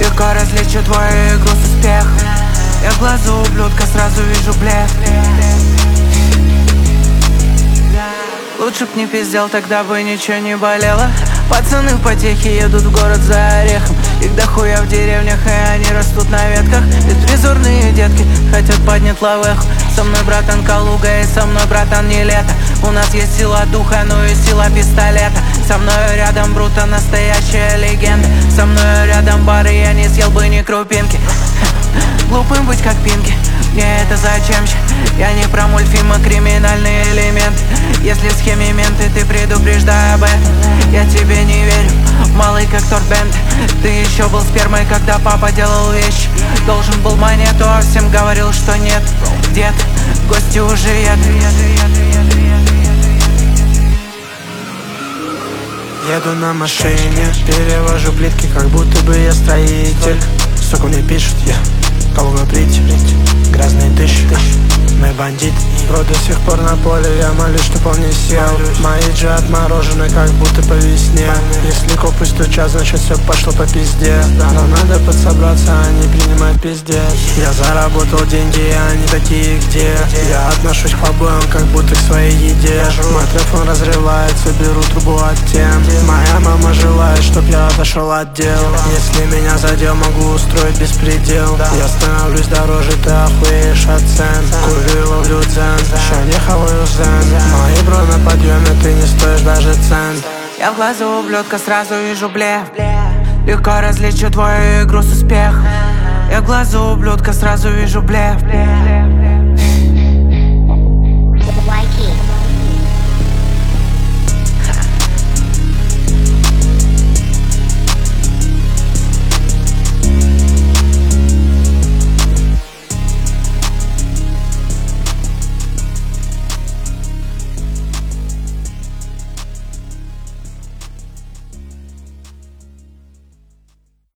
Легко различу твою игру с успехом. Я в глазу ублюдка сразу вижу блеф. Лучше б не пиздел, тогда бы ничего не болело. Пацаны в потехе едут в город за орехом. Их дохуя в деревнях, и они растут на ветках. Беспризорные детки хотят поднять лавеху. Со мной братан Калуга и со мной братан не лето. У нас есть сила духа, ну и сила пистолета. Со мной рядом Бруто, настоящая легенда. Со мной рядом бары, я не съел бы ни крупинки. Глупым быть как Пинки, мне это зачем же? Я не про мультфильмы, криминальный элемент. Если в схеме менты, ты предупреждай об этом. Я тебе не верю, малый как торт-бенд. Ты еще был спермой, когда папа делал вещи. Должен был монету, а всем говорил, что нет. Дед, гости уже едут. Еду на машине, перевожу плитки, как будто бы я строитель. Сука мне пишут, я Калуга прийти, грязные тысячи. Мы бандит, бро до сих пор на поле, я молюсь, чтоб он не сел. Мои джи отморожены, как будто по весне. Если копы стучат, значит все пошло по пизде. Но надо подсобраться, а не принимать пиздец. Я заработал деньги, и они такие где? Я отношусь к побоям, как будто к своей еде. Мой телефон разрывается, беру трубу от тем. Моя мама желает, чтоб я отошел от дел. Если меня задел, могу устроить беспредел. Я становлюсь дороже, ты охуеешь от цен. Курю, ловлю дзен, еще не хаваю зен. Мои бро на подъеме, ты не стоишь даже цент. Я в глазу ублюдка сразу вижу блеф. Легко различу твою игру с успехом. Я в глазу ублюдка сразу вижу блеф.